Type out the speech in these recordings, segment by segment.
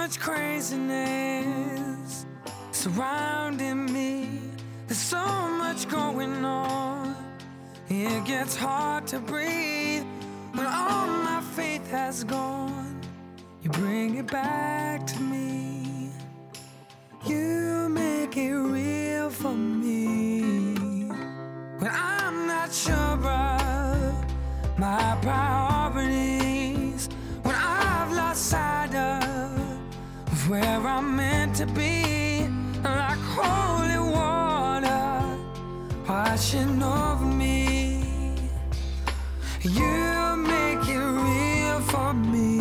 much craziness surrounding me. There's so much going on. It gets hard to breathe when all my faith has gone. You bring it back to me. You make it real for me. When I'm not sure of my priorities, when I've lost sight of where I'm meant to be, like holy water washing over me, you make it real for me.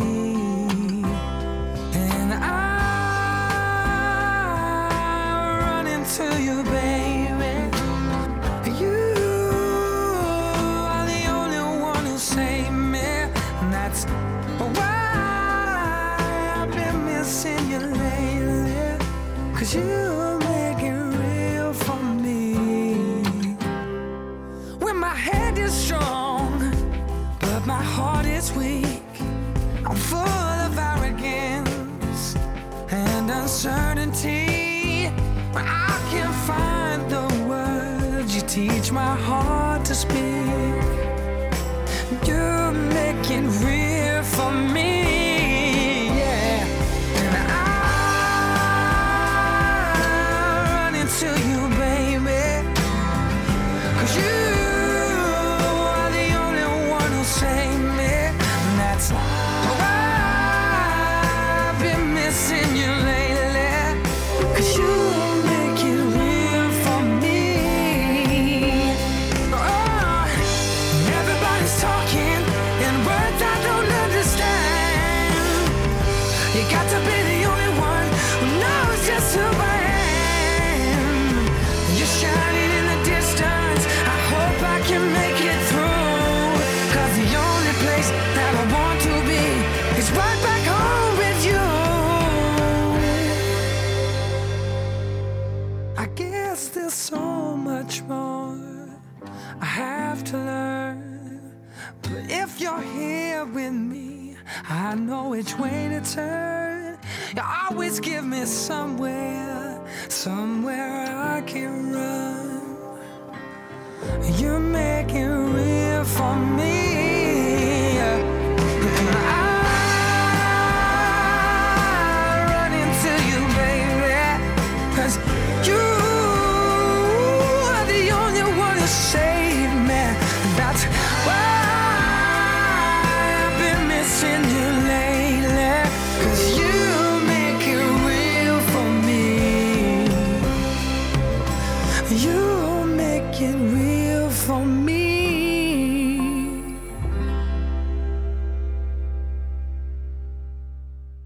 And I run into you, baby. You are the only one who saved me, and that's why I've been missing you lately. 'Cause you make it real for me. When my head is strong, but my heart is weak, I'm full of arrogance and uncertainty. When I can't find the words, you teach my heart to speak. You make it real for me, yeah. And I run into you, baby. 'Cause you are the only one who saved me, and that's why I've been missing you lately. 'Cause you make it real for me. Oh, everybody's talking in words I don't understand. You got to be the only one who knows just who I am. You're shining in the distance, I hope I can make it through. 'Cause the only place that I want to be is right back home with you. I guess there's so much more I have to learn, but if you're here with me, I know which way to turn. You always give me somewhere